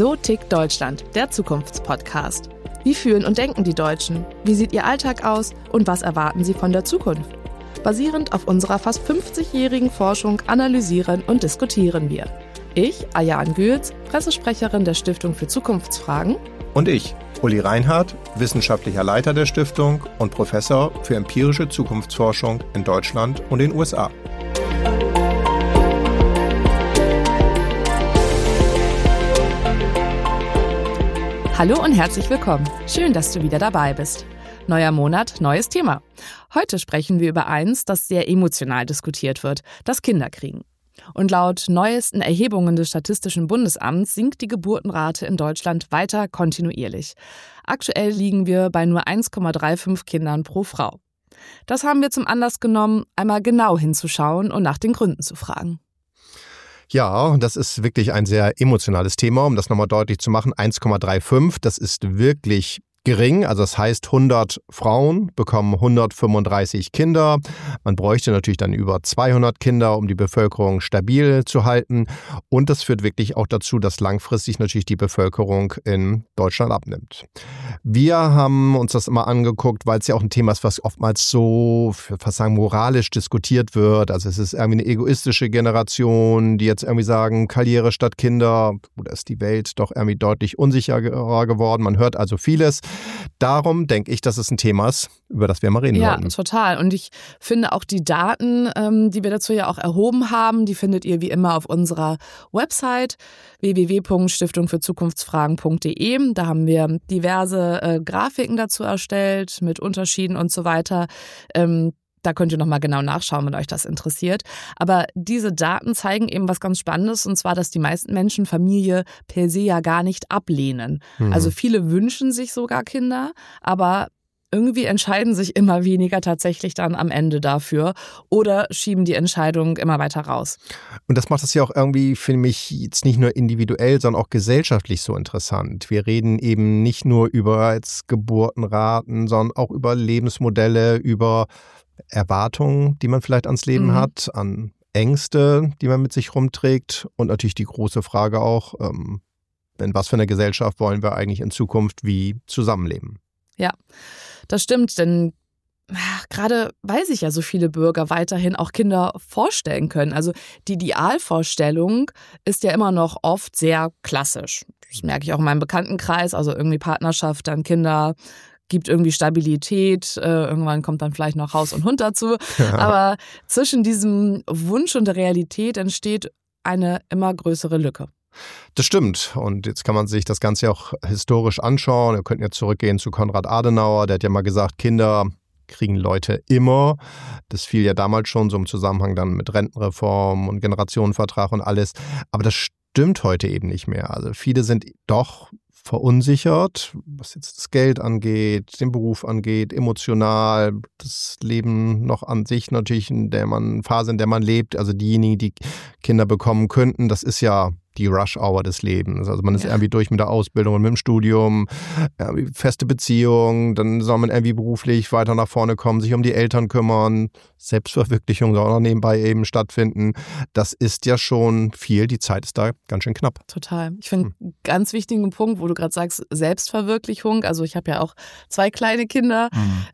So tickt Deutschland, der Zukunftspodcast. Wie fühlen und denken die Deutschen? Wie sieht ihr Alltag aus? Und was erwarten sie von der Zukunft? Basierend auf unserer fast 50-jährigen Forschung analysieren und diskutieren wir. Ich, Ayaan Gülz, Pressesprecherin der Stiftung für Zukunftsfragen. Und ich, Uli Reinhardt, wissenschaftlicher Leiter der Stiftung und Professor für empirische Zukunftsforschung in Deutschland und den USA. Hallo und herzlich willkommen. Schön, dass du wieder dabei bist. Neuer Monat, neues Thema. Heute sprechen wir über eins, das sehr emotional diskutiert wird, das Kinderkriegen. Und laut neuesten Erhebungen des Statistischen Bundesamts sinkt die Geburtenrate in Deutschland weiter kontinuierlich. Aktuell liegen wir bei nur 1,35 Kindern pro Frau. Das haben wir zum Anlass genommen, einmal genau hinzuschauen und nach den Gründen zu fragen. Ja, das ist wirklich ein sehr emotionales Thema, um das nochmal deutlich zu machen. 1,35, das ist wirklich gering, also das heißt 100 Frauen bekommen 135 Kinder. Man bräuchte natürlich dann über 200 Kinder, um die Bevölkerung stabil zu halten. Und das führt wirklich auch dazu, dass langfristig natürlich die Bevölkerung in Deutschland abnimmt. Wir haben uns das immer angeguckt, weil es ja auch ein Thema ist, was oftmals so, fast sagen, moralisch diskutiert wird. Also es ist irgendwie eine egoistische Generation, die jetzt irgendwie sagen, Karriere statt Kinder. Oder ist die Welt doch irgendwie deutlich unsicherer geworden. Man hört also vieles. Darum denke ich, dass es ein Thema ist, über das wir mal reden wollten. Ja, total. Und ich finde auch die Daten, die wir dazu ja auch erhoben haben, die findet ihr wie immer auf unserer Website www.stiftungfürzukunftsfragen.de. Da haben wir diverse Grafiken dazu erstellt mit Unterschieden und so weiter. Da könnt ihr nochmal genau nachschauen, wenn euch das interessiert. Aber diese Daten zeigen eben was ganz Spannendes, und zwar, dass die meisten Menschen Familie per se ja gar nicht ablehnen. Also viele wünschen sich sogar Kinder, aber irgendwie entscheiden sich immer weniger tatsächlich dann am Ende dafür oder schieben die Entscheidung immer weiter raus. Und das macht es ja auch irgendwie, finde ich, jetzt nicht nur individuell, sondern auch gesellschaftlich so interessant. Wir reden eben nicht nur über jetzt Geburtenraten, sondern auch über Lebensmodelle, über Erwartungen, die man vielleicht ans Leben hat, an Ängste, die man mit sich rumträgt, und natürlich die große Frage auch, in was für einer Gesellschaft wollen wir eigentlich in Zukunft wie zusammenleben? Ja, das stimmt, denn gerade weil sich ja so viele Bürger weiterhin auch Kinder vorstellen können. Also die Idealvorstellung ist ja immer noch oft sehr klassisch. Das merke ich auch in meinem Bekanntenkreis, also irgendwie Partnerschaft, dann Kinder, gibt irgendwie Stabilität, irgendwann kommt dann vielleicht noch Haus und Hund dazu. Ja. Aber zwischen diesem Wunsch und der Realität entsteht eine immer größere Lücke. Das stimmt. Und jetzt kann man sich das Ganze auch historisch anschauen. Wir könnten jetzt zurückgehen zu Konrad Adenauer. Der hat ja mal gesagt, Kinder kriegen Leute immer. Das fiel ja damals schon so im Zusammenhang dann mit Rentenreform und Generationenvertrag und alles. Aber das stimmt heute eben nicht mehr. Also viele sind doch verunsichert, was jetzt das Geld angeht, den Beruf angeht, emotional, das Leben noch an sich natürlich, Phase, in der man lebt. Also diejenigen, die Kinder bekommen könnten, das ist ja die Rush-Hour des Lebens. Also man ist irgendwie durch mit der Ausbildung und mit dem Studium, feste Beziehung, dann soll man irgendwie beruflich weiter nach vorne kommen, sich um die Eltern kümmern, Selbstverwirklichung soll auch noch nebenbei eben stattfinden. Das ist ja schon viel, die Zeit ist da ganz schön knapp. Total. Ich finde einen ganz wichtigen Punkt, wo du gerade sagst, Selbstverwirklichung, also ich habe ja auch 2 kleine Kinder,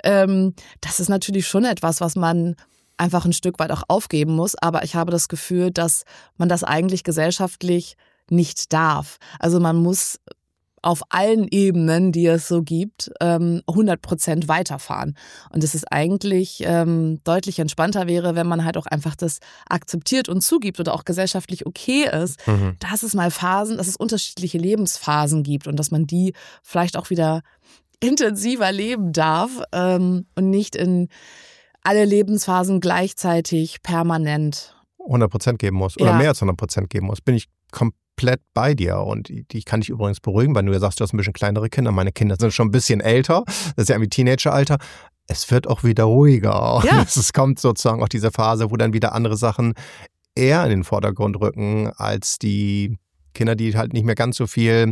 das ist natürlich schon etwas, was man einfach ein Stück weit auch aufgeben muss. Aber ich habe das Gefühl, dass man das eigentlich gesellschaftlich nicht darf. Also man muss auf allen Ebenen, die es so gibt, 100% weiterfahren. Und es ist eigentlich deutlich entspannter wäre, wenn man halt auch einfach das akzeptiert und zugibt oder auch gesellschaftlich okay ist, dass es mal Phasen, dass es unterschiedliche Lebensphasen gibt und dass man die vielleicht auch wieder intensiver leben darf und nicht in alle Lebensphasen gleichzeitig permanent 100% geben muss oder mehr als 100% geben muss. Bin ich komplett bei dir, und die kann ich übrigens beruhigen, weil du ja sagst, du hast ein bisschen kleinere Kinder. Meine Kinder sind schon ein bisschen älter, das ist ja irgendwie Teenageralter. Es wird auch wieder ruhiger. Ja. Es kommt sozusagen auch diese Phase, wo dann wieder andere Sachen eher in den Vordergrund rücken als die Kinder, die halt nicht mehr ganz so viel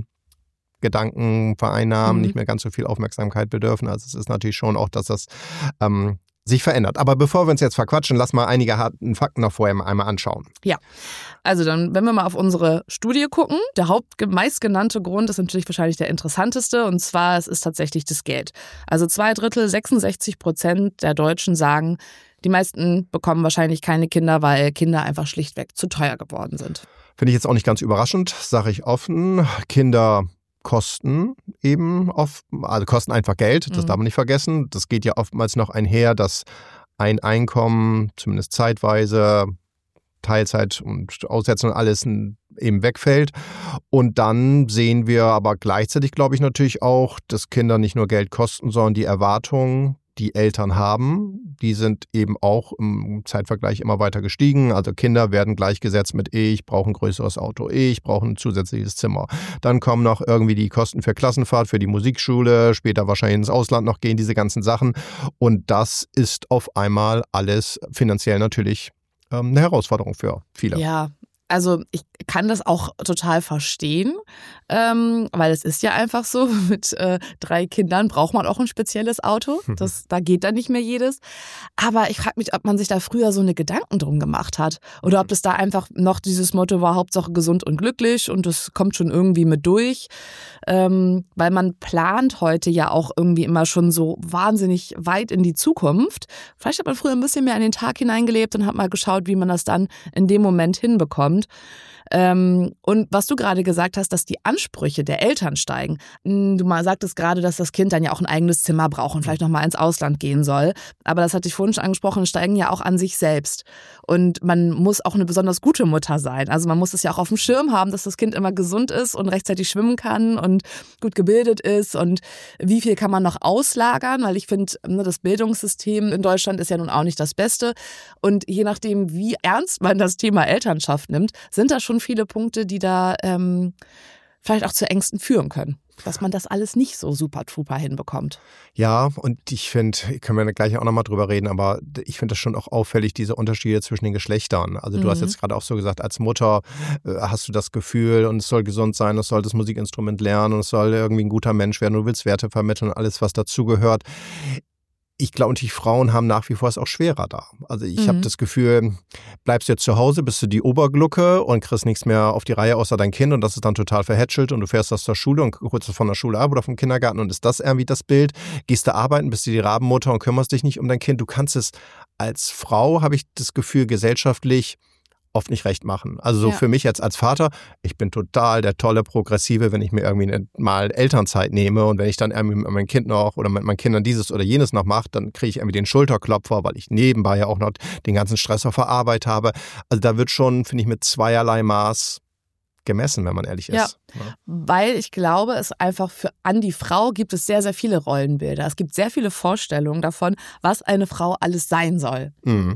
Gedanken vereinnahmen, nicht mehr ganz so viel Aufmerksamkeit bedürfen. Also es ist natürlich schon auch, dass das sich verändert. Aber bevor wir uns jetzt verquatschen, lass mal einige harten Fakten noch vorher einmal anschauen. Ja, also dann, wenn wir mal auf unsere Studie gucken, der meistgenannte Grund ist natürlich wahrscheinlich der interessanteste, und zwar es ist tatsächlich das Geld. Also 2/3, 66% der Deutschen sagen, die meisten bekommen wahrscheinlich keine Kinder, weil Kinder einfach schlichtweg zu teuer geworden sind. Finde ich jetzt auch nicht ganz überraschend, sage ich offen. Kinder kosten eben also kosten einfach Geld, das darf man nicht vergessen. Das geht ja oftmals noch einher, dass ein Einkommen, zumindest zeitweise, Teilzeit und Aussetzung und alles eben wegfällt. Und dann sehen wir aber gleichzeitig, glaube ich, natürlich auch, dass Kinder nicht nur Geld kosten, sondern die Erwartungen, die Eltern haben, die sind eben auch im Zeitvergleich immer weiter gestiegen. Also Kinder werden gleichgesetzt mit ich brauche ein größeres Auto, ich brauche ein zusätzliches Zimmer. Dann kommen noch irgendwie die Kosten für Klassenfahrt, für die Musikschule, später wahrscheinlich ins Ausland noch gehen, diese ganzen Sachen. Und das ist auf einmal alles finanziell natürlich eine Herausforderung für viele. Ja, also ich kann das auch total verstehen, weil es ist ja einfach so, mit 3 Kindern braucht man auch ein spezielles Auto. Da geht dann nicht mehr jedes. Aber ich frage mich, ob man sich da früher so eine Gedanken drum gemacht hat. Oder ob das da einfach noch dieses Motto war, Hauptsache gesund und glücklich und das kommt schon irgendwie mit durch. Weil man plant heute ja auch irgendwie immer schon so wahnsinnig weit in die Zukunft. Vielleicht hat man früher ein bisschen mehr in den Tag hineingelebt und hat mal geschaut, wie man das dann in dem Moment hinbekommt. Und was du gerade gesagt hast, dass die Ansprüche der Eltern steigen. Du mal sagtest gerade, dass das Kind dann ja auch ein eigenes Zimmer braucht und vielleicht noch mal ins Ausland gehen soll. Aber das hatte ich vorhin schon angesprochen, steigen ja auch an sich selbst. Und man muss auch eine besonders gute Mutter sein. Also man muss es ja auch auf dem Schirm haben, dass das Kind immer gesund ist und rechtzeitig schwimmen kann und gut gebildet ist. Und wie viel kann man noch auslagern? Weil ich finde, das Bildungssystem in Deutschland ist ja nun auch nicht das Beste. Und je nachdem, wie ernst man das Thema Elternschaft nimmt, sind da schon viele Punkte, die da vielleicht auch zu Ängsten führen können. Dass man das alles nicht so super-truper hinbekommt. Ja, und ich finde, können wir gleich auch nochmal drüber reden, aber ich finde das schon auch auffällig, diese Unterschiede zwischen den Geschlechtern. Also du hast jetzt gerade auch so gesagt, als Mutter hast du das Gefühl, und es soll gesund sein, es soll das Musikinstrument lernen und es soll irgendwie ein guter Mensch werden, du willst Werte vermitteln, alles, was dazugehört. Ich glaube, die Frauen haben nach wie vor es auch schwerer da. Also ich habe das Gefühl, bleibst du jetzt zu Hause, bist du die Oberglucke und kriegst nichts mehr auf die Reihe außer dein Kind und das ist dann total verhätschelt und du fährst aus der Schule und holst es von der Schule ab oder vom Kindergarten und ist das irgendwie das Bild. Gehst du arbeiten, bist du die Rabenmutter und kümmerst dich nicht um dein Kind. Du kannst es als Frau, habe ich das Gefühl, gesellschaftlich oft nicht recht machen. Also so für mich jetzt als Vater, ich bin total der tolle Progressive, wenn ich mir irgendwie mal Elternzeit nehme und wenn ich dann irgendwie mit meinem Kind noch oder mit meinen Kindern dieses oder jenes noch mache, dann kriege ich irgendwie den Schulterklopfer, weil ich nebenbei ja auch noch den ganzen Stress auf der Arbeit habe. Also da wird schon, finde ich, mit zweierlei Maß gemessen, wenn man ehrlich ist. Ja, weil ich glaube, es einfach an die Frau gibt es sehr, sehr viele Rollenbilder. Es gibt sehr viele Vorstellungen davon, was eine Frau alles sein soll.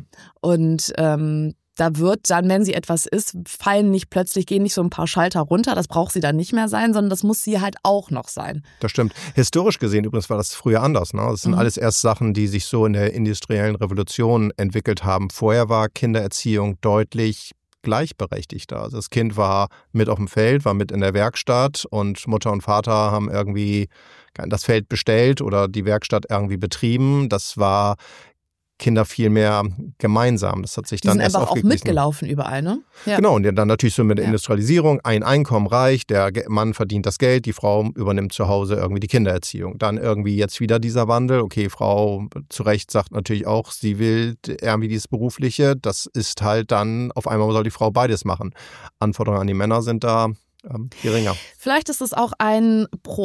Und da wird dann, wenn sie etwas ist, gehen nicht so ein paar Schalter runter, das braucht sie dann nicht mehr sein, sondern das muss sie halt auch noch sein. Das stimmt. Historisch gesehen übrigens war das früher anders. Ne? Das sind alles erst Sachen, die sich so in der industriellen Revolution entwickelt haben. Vorher war Kindererziehung deutlich gleichberechtigter. Also das Kind war mit auf dem Feld, war mit in der Werkstatt und Mutter und Vater haben irgendwie das Feld bestellt oder die Werkstatt irgendwie betrieben. Das war Kinder viel mehr gemeinsam. Das hat sich dann erst einfach auch mitgelaufen überall, ne? Ja. Genau, und dann natürlich so mit der Industrialisierung, ein Einkommen reicht, der Mann verdient das Geld, die Frau übernimmt zu Hause irgendwie die Kindererziehung. Dann irgendwie jetzt wieder dieser Wandel, okay, Frau zu Recht sagt natürlich auch, sie will irgendwie dieses Berufliche, das ist halt dann, auf einmal soll die Frau beides machen. Anforderungen an die Männer sind da geringer. Vielleicht ist es auch ein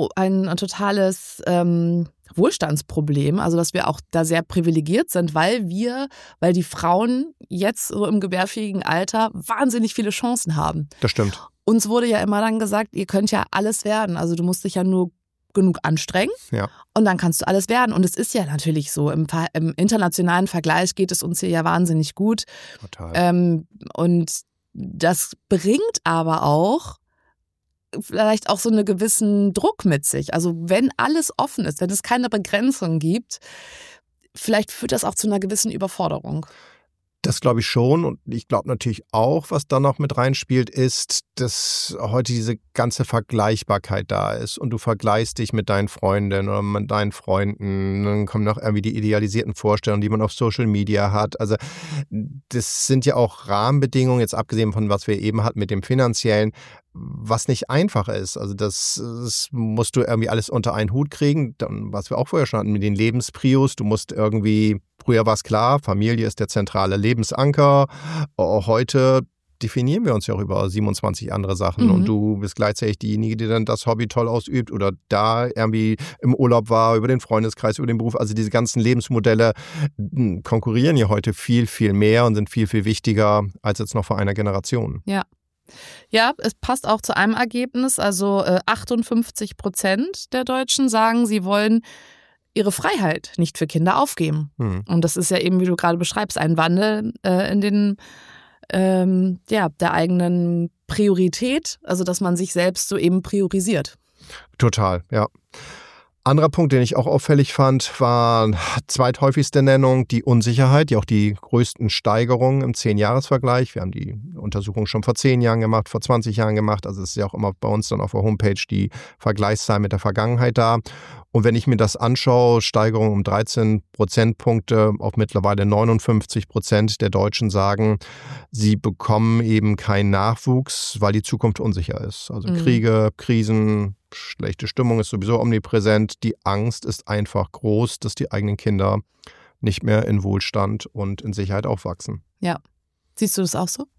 totales Wohlstandsproblem, also dass wir auch da sehr privilegiert sind, weil die Frauen jetzt so im gebärfähigen Alter wahnsinnig viele Chancen haben. Das stimmt. Uns wurde ja immer dann gesagt, ihr könnt ja alles werden, also du musst dich ja nur genug anstrengen und dann kannst du alles werden. Und es ist ja natürlich so, im internationalen Vergleich geht es uns hier ja wahnsinnig gut. Total. Und das bringt aber auch vielleicht auch so einen gewissen Druck mit sich. Also wenn alles offen ist, wenn es keine Begrenzung gibt, vielleicht führt das auch zu einer gewissen Überforderung. Das glaube ich schon und ich glaube natürlich auch, was da noch mit reinspielt, ist, dass heute diese ganze Vergleichbarkeit da ist und du vergleichst dich mit deinen Freundinnen oder mit deinen Freunden, dann kommen noch irgendwie die idealisierten Vorstellungen, die man auf Social Media hat. Also das sind ja auch Rahmenbedingungen, jetzt abgesehen von was wir eben hatten mit dem Finanziellen, was nicht einfach ist. Also das musst du irgendwie alles unter einen Hut kriegen, dann, was wir auch vorher schon hatten mit den Lebensprios, du musst irgendwie, früher war es klar, Familie ist der zentrale Lebensanker, heute definieren wir uns ja auch über 27 andere Sachen und du bist gleichzeitig diejenige, die dann das Hobby toll ausübt oder da irgendwie im Urlaub war, über den Freundeskreis, über den Beruf. Also diese ganzen Lebensmodelle konkurrieren ja heute viel, viel mehr und sind viel, viel wichtiger als jetzt noch vor einer Generation. Ja, es passt auch zu einem Ergebnis. Also 58% der Deutschen sagen, sie wollen ihre Freiheit nicht für Kinder aufgeben. Und das ist ja eben, wie du gerade beschreibst, ein Wandel in den der eigenen Priorität, also dass man sich selbst so eben priorisiert. Total, ja. Anderer Punkt, den ich auch auffällig fand, war zweithäufigste Nennung die Unsicherheit, die auch die größten Steigerungen im 10-Jahres-Vergleich. Wir haben die Untersuchung schon vor 10 Jahren gemacht, vor 20 Jahren gemacht. Also es ist ja auch immer bei uns dann auf der Homepage die Vergleichszahl mit der Vergangenheit da. Und wenn ich mir das anschaue, Steigerung um 13 Prozentpunkte auf mittlerweile 59% der Deutschen sagen, sie bekommen eben keinen Nachwuchs, weil die Zukunft unsicher ist. Also Kriege, Krisen, schlechte Stimmung ist sowieso omnipräsent. Die Angst ist einfach groß, dass die eigenen Kinder nicht mehr in Wohlstand und in Sicherheit aufwachsen. Ja. Siehst du das auch so?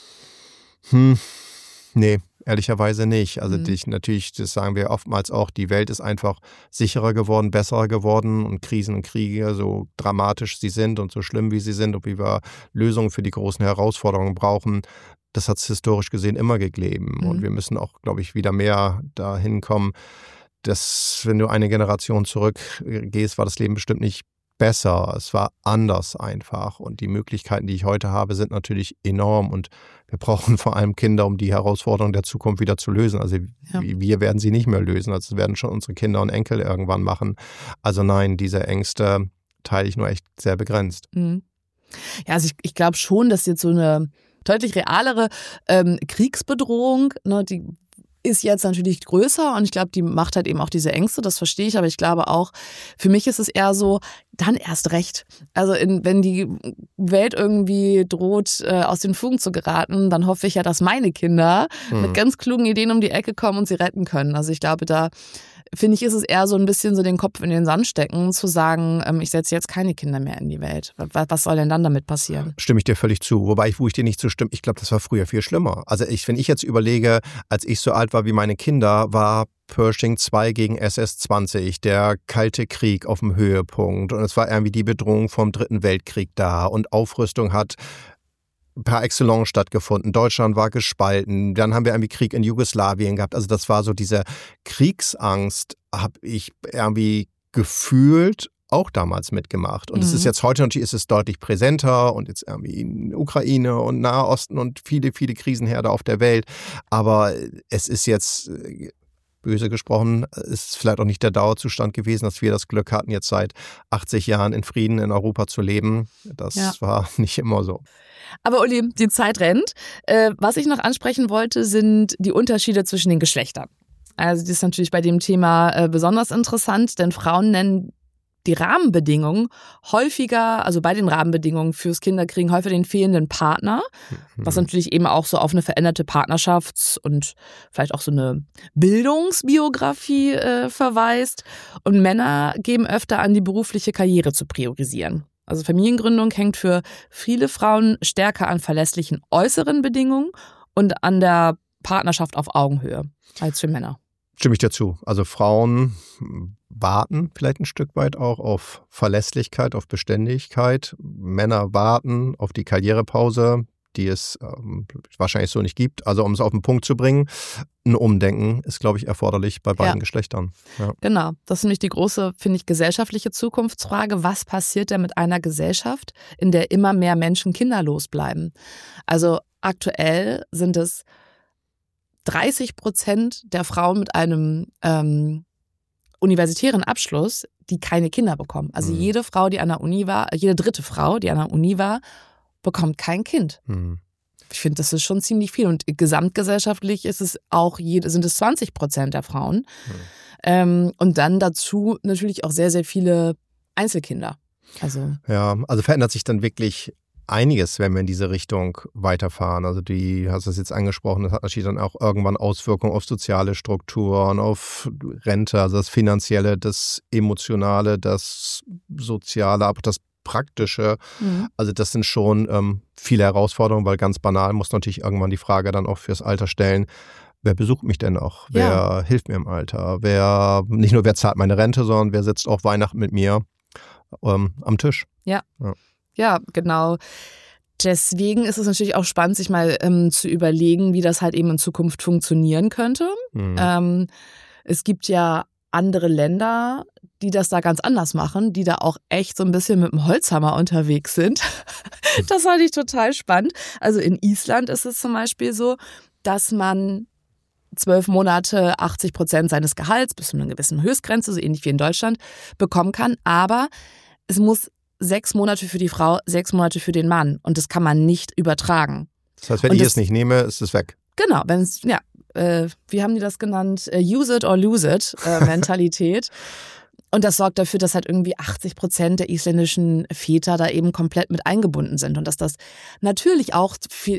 Nee, ehrlicherweise nicht. Also natürlich, das sagen wir oftmals auch, die Welt ist einfach sicherer geworden, besser geworden und Krisen und Kriege, so dramatisch sie sind und so schlimm wie sie sind und wie wir Lösungen für die großen Herausforderungen brauchen, das hat es historisch gesehen immer gegeben. Und wir müssen auch, glaube ich, wieder mehr dahin kommen, dass, wenn du eine Generation zurückgehst, war das Leben bestimmt nicht besser. Es war anders einfach. Und die Möglichkeiten, die ich heute habe, sind natürlich enorm. Und wir brauchen vor allem Kinder, um die Herausforderungen der Zukunft wieder zu lösen. Also wir werden sie nicht mehr lösen. Also werden schon unsere Kinder und Enkel irgendwann machen. Also nein, diese Ängste teile ich nur echt sehr begrenzt. Ja, also ich glaube schon, dass jetzt so eine deutlich realere Kriegsbedrohung, ne, die ist jetzt natürlich größer und ich glaube, die macht halt eben auch diese Ängste, das verstehe ich, aber ich glaube auch, für mich ist es eher so, dann erst recht. Also wenn die Welt irgendwie droht, aus den Fugen zu geraten, dann hoffe ich ja, dass meine Kinder mit ganz klugen Ideen um die Ecke kommen und sie retten können. Also ich glaube, da finde ich, ist es eher so ein bisschen so den Kopf in den Sand stecken, zu sagen, ich setze jetzt keine Kinder mehr in die Welt. Was soll denn dann damit passieren? Stimme ich dir völlig zu. Wo ich dir nicht zustimme, ich glaube, das war früher viel schlimmer. Also wenn ich jetzt überlege, als ich so alt war wie meine Kinder, war Pershing 2 gegen SS-20, der Kalte Krieg auf dem Höhepunkt. Und es war irgendwie die Bedrohung vom Dritten Weltkrieg da. Und Aufrüstung hat par excellence stattgefunden. Deutschland war gespalten. Dann haben wir irgendwie Krieg in Jugoslawien gehabt. Also das war so diese Kriegsangst, habe ich irgendwie gefühlt auch damals mitgemacht. Und es ist jetzt heute natürlich ist es deutlich präsenter und jetzt irgendwie in Ukraine und Nahosten und viele, viele Krisenherde auf der Welt. Aber es ist jetzt, böse gesprochen, ist vielleicht auch nicht der Dauerzustand gewesen, dass wir das Glück hatten, jetzt seit 80 Jahren in Frieden in Europa zu leben. Das war nicht immer so. Aber Uli, die Zeit rennt. Was ich noch ansprechen wollte, sind die Unterschiede zwischen den Geschlechtern. Also das ist natürlich bei dem Thema besonders interessant, denn Frauen nennen die Rahmenbedingungen häufiger, also bei den Rahmenbedingungen fürs Kinderkriegen häufig den fehlenden Partner, was natürlich eben auch so auf eine veränderte Partnerschafts- und vielleicht auch so eine Bildungsbiografie verweist. Und Männer geben öfter an, die berufliche Karriere zu priorisieren. Also Familiengründung hängt für viele Frauen stärker an verlässlichen äußeren Bedingungen und an der Partnerschaft auf Augenhöhe als für Männer. Stimme ich dir zu. Also Frauen warten vielleicht ein Stück weit auch auf Verlässlichkeit, auf Beständigkeit. Männer warten auf die Karrierepause, die es wahrscheinlich so nicht gibt. Also um es auf den Punkt zu bringen, ein Umdenken ist, glaube ich, erforderlich bei beiden Geschlechtern. Ja. Genau, das ist nämlich die große, finde ich, gesellschaftliche Zukunftsfrage. Was passiert denn mit einer Gesellschaft, in der immer mehr Menschen kinderlos bleiben? Also aktuell sind es 30% der Frauen mit einem universitären Abschluss, die keine Kinder bekommen. Also jede Frau, die an der Uni war, jede dritte Frau, die an der Uni war, bekommt kein Kind. Ich finde, das ist schon ziemlich viel. Und gesamtgesellschaftlich ist es auch sind es 20% der Frauen. Und dann dazu natürlich auch sehr, sehr viele Einzelkinder. Also verändert sich dann wirklich einiges, wenn wir in diese Richtung weiterfahren. Also du hast es jetzt angesprochen, das hat natürlich dann auch irgendwann Auswirkungen auf soziale Strukturen, auf Rente, also das Finanzielle, das Emotionale, das Soziale, aber das Praktische. Also das sind schon viele Herausforderungen, weil ganz banal muss natürlich irgendwann die Frage dann auch fürs Alter stellen, wer besucht mich denn noch? Wer hilft mir im Alter? Nicht nur wer zahlt meine Rente, sondern wer sitzt auch Weihnachten mit mir am Tisch? Ja, genau. Deswegen ist es natürlich auch spannend, sich mal zu überlegen, wie das halt eben in Zukunft funktionieren könnte. Es gibt ja andere Länder, die das da ganz anders machen, die da auch echt so ein bisschen mit dem Holzhammer unterwegs sind. Das fand ich total spannend. Also in Island ist es zum Beispiel so, dass man 12 Monate 80% seines Gehalts bis zu einer gewissen Höchstgrenze, so ähnlich wie in Deutschland, bekommen kann. Aber es muss 6 Monate für die Frau, 6 Monate für den Mann. Und das kann man nicht übertragen. Das heißt, wenn ich es nicht nehme, ist es weg. Genau, wenn es, wie haben die das genannt? Use it or lose it Mentalität. Und das sorgt dafür, dass halt irgendwie 80% der isländischen Väter da eben komplett mit eingebunden sind. Und dass das natürlich auch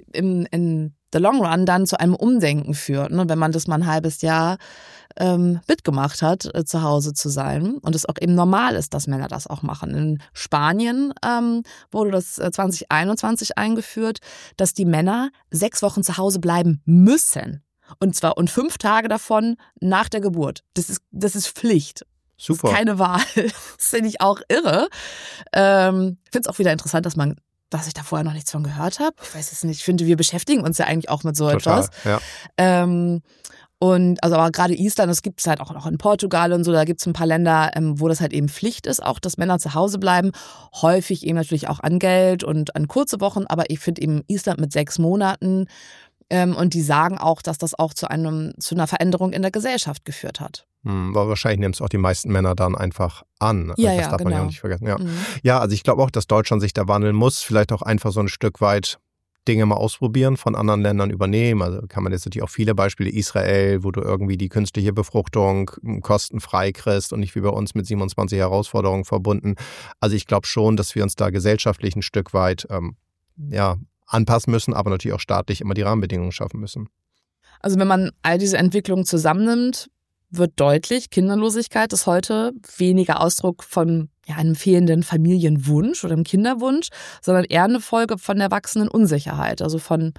in the long run dann zu einem Umdenken führt, ne? Wenn man das mal ein halbes Jahr mitgemacht hat, zu Hause zu sein. Und es auch eben normal ist, dass Männer das auch machen. In Spanien wurde das 2021 eingeführt, dass die Männer 6 Wochen zu Hause bleiben müssen. Und 5 Tage davon nach der Geburt. Das ist Pflicht. Super. Das ist keine Wahl. Das finde ich auch irre. Ich finde es auch wieder interessant, dass ich da vorher noch nichts von gehört habe. Ich weiß es nicht. Ich finde, wir beschäftigen uns ja eigentlich auch mit so etwas. Ja. Und also aber gerade Island, das gibt es halt auch noch in Portugal und so, da gibt es ein paar Länder, wo das halt eben Pflicht ist, auch dass Männer zu Hause bleiben. Häufig eben natürlich auch an Geld und an kurze Wochen, aber ich finde eben Island mit 6 Monaten und die sagen auch, dass das auch zu einer Veränderung in der Gesellschaft geführt hat. Aber wahrscheinlich nehmen es auch die meisten Männer dann einfach an. Ja, das darf man ja genau. auch nicht vergessen. Ja, also ich glaube auch, dass Deutschland sich da wandeln muss, vielleicht auch einfach so ein Stück weit Dinge mal ausprobieren, von anderen Ländern übernehmen. Also kann man jetzt natürlich auch viele Beispiele, Israel, wo du irgendwie die künstliche Befruchtung kostenfrei kriegst und nicht wie bei uns mit 27 Herausforderungen verbunden. Also ich glaube schon, dass wir uns da gesellschaftlich ein Stück weit anpassen müssen, aber natürlich auch staatlich immer die Rahmenbedingungen schaffen müssen. Also wenn man all diese Entwicklungen zusammennimmt, wird deutlich, Kinderlosigkeit ist heute weniger Ausdruck von einem fehlenden Familienwunsch oder einem Kinderwunsch, sondern eher eine Folge von der wachsenden Unsicherheit, also von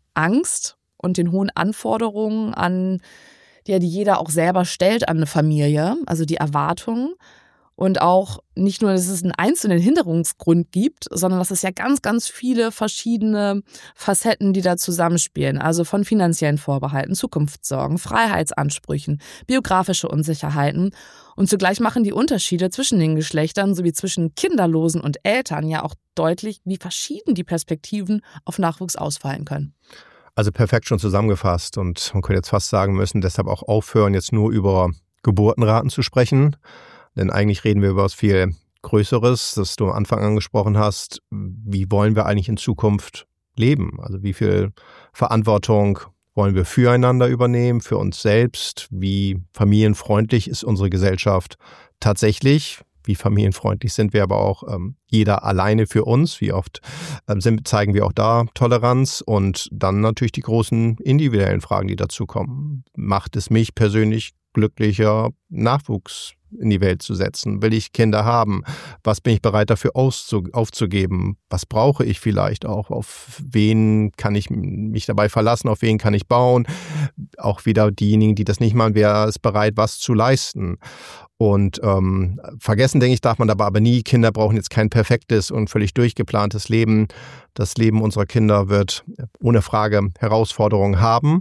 Angst und den hohen Anforderungen an, die jeder auch selber stellt an eine Familie, also die Erwartungen. Und auch nicht nur, dass es einen einzelnen Hinderungsgrund gibt, sondern dass es ja ganz, ganz viele verschiedene Facetten, die da zusammenspielen. Also von finanziellen Vorbehalten, Zukunftssorgen, Freiheitsansprüchen, biografische Unsicherheiten. Und zugleich machen die Unterschiede zwischen den Geschlechtern sowie zwischen Kinderlosen und Eltern ja auch deutlich, wie verschieden die Perspektiven auf Nachwuchs ausfallen können. Also perfekt schon zusammengefasst. Und man könnte jetzt fast sagen müssen, deshalb auch aufhören, jetzt nur über Geburtenraten zu sprechen. Denn eigentlich reden wir über was viel Größeres, das du am Anfang angesprochen hast. Wie wollen wir eigentlich in Zukunft leben? Also wie viel Verantwortung wollen wir füreinander übernehmen, für uns selbst? Wie familienfreundlich ist unsere Gesellschaft tatsächlich? Wie familienfreundlich sind wir aber auch jeder alleine für uns? Wie oft zeigen wir auch da Toleranz? Und dann natürlich die großen individuellen Fragen, die dazukommen. Macht es mich persönlich glücklicher, Nachwuchs in die Welt zu setzen? Will ich Kinder haben? Was bin ich bereit dafür aufzugeben? Was brauche ich vielleicht auch? Auf wen kann ich mich dabei verlassen? Auf wen kann ich bauen? Auch wieder diejenigen, die das nicht machen, wer ist bereit, was zu leisten? Und vergessen, denke ich, darf man dabei aber nie, Kinder brauchen jetzt kein perfektes und völlig durchgeplantes Leben. Das Leben unserer Kinder wird ohne Frage Herausforderungen haben,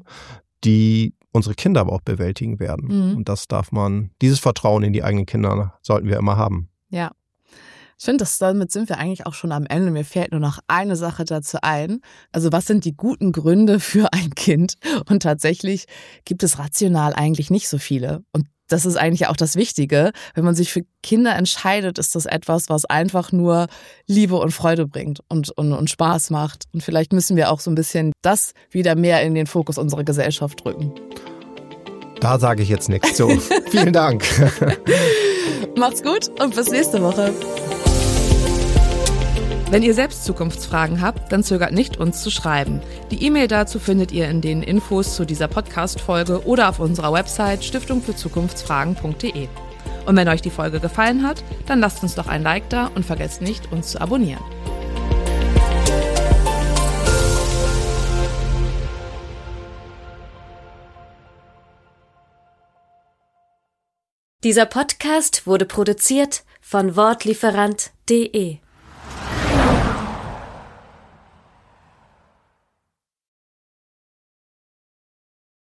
die unsere Kinder aber auch bewältigen werden. Und dieses Vertrauen in die eigenen Kinder sollten wir immer haben. Ja. Ich finde, damit sind wir eigentlich auch schon am Ende. Mir fällt nur noch eine Sache dazu ein. Also was sind die guten Gründe für ein Kind? Und tatsächlich gibt es rational eigentlich nicht so viele. Und das ist eigentlich auch das Wichtige. Wenn man sich für Kinder entscheidet, ist das etwas, was einfach nur Liebe und Freude bringt und Spaß macht. Und vielleicht müssen wir auch so ein bisschen das wieder mehr in den Fokus unserer Gesellschaft drücken. Da sage ich jetzt nichts zu. Vielen Dank. Macht's gut und bis nächste Woche. Wenn ihr selbst Zukunftsfragen habt, dann zögert nicht, uns zu schreiben. Die E-Mail dazu findet ihr in den Infos zu dieser Podcast-Folge oder auf unserer Website stiftungfürzukunftsfragen.de. Und wenn euch die Folge gefallen hat, dann lasst uns doch ein Like da und vergesst nicht, uns zu abonnieren. Dieser Podcast wurde produziert von Wortlieferant.de